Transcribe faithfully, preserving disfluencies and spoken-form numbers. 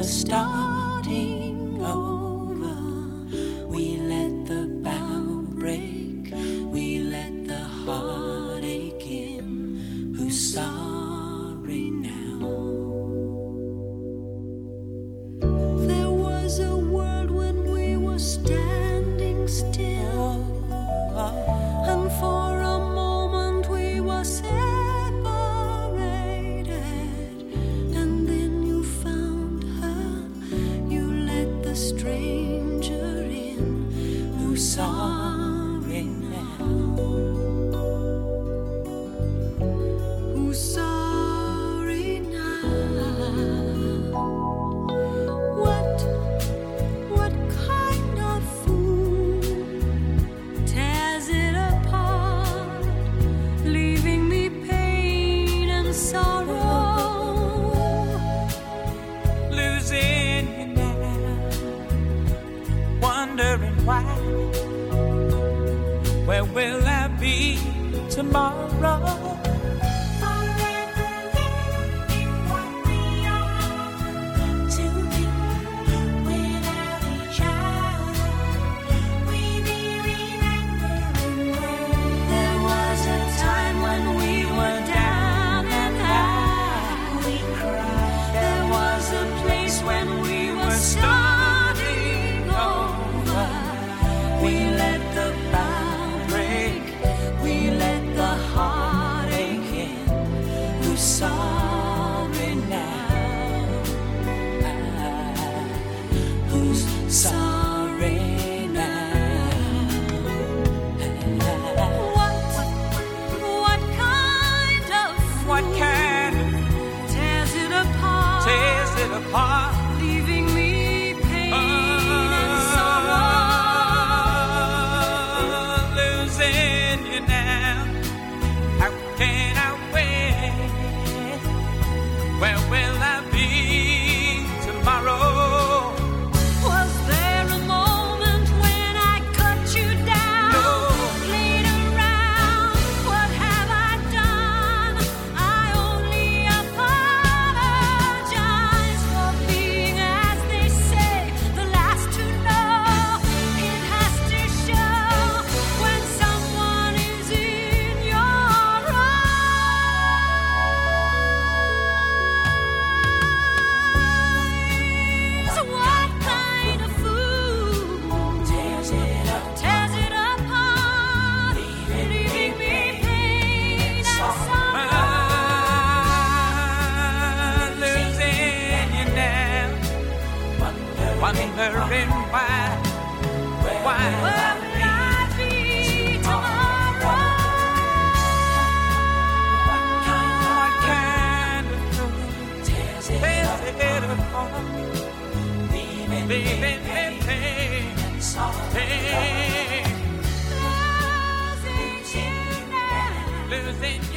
were starting over. We let the bow break, we let the heart ache in. Who's sorry now? There was a world when we were standing still, and for a moment we were separated, and then you found her, you let the stranger in. Who's sorry now? Who's sorry now? What, what kind of fool tears it apart, leaving me pain and sorrow? Losing you now, wondering why. Where will I be tomorrow? There was a time when we were down and high. We cried. There was a place when we were starting over. We let the bow break, we let the heart ache in. Who's sorry now? Who's sorry now? What, what kind of What kind of tears it apart, tears it apart? leaving me pain and sorrow? Oh, losing you now. How can I wait? Where will I be tomorrow? Was there a moment when I cut you down? No. Played around, what have I done? I only apologize for being, as they say, the last to know. It has to show when someone is in your eyes. What kind of fool Tears it up, tears it apart, leaving me pain and sorrow? ah, losing you now. Wondering why, why? Where will I be tomorrow? What kind of fool tears it apart? Leaving me pain and sorrow. Losing you now. Losing